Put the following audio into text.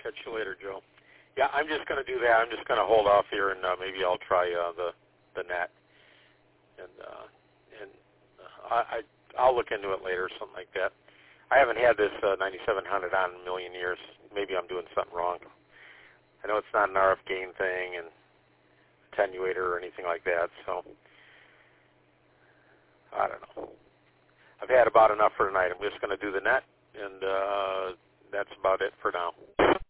Catch you later, Joe. Yeah, I'm just going to do that. I'm just going to hold off here, and maybe I'll try the net, and I'll look into it later, something like that. I haven't had this 9700 on in a million years. Maybe I'm doing something wrong. I know it's not an RF gain thing and attenuator or anything like that, so I don't know. I've had about enough for tonight. I'm just going to do the net, and that's about it for now.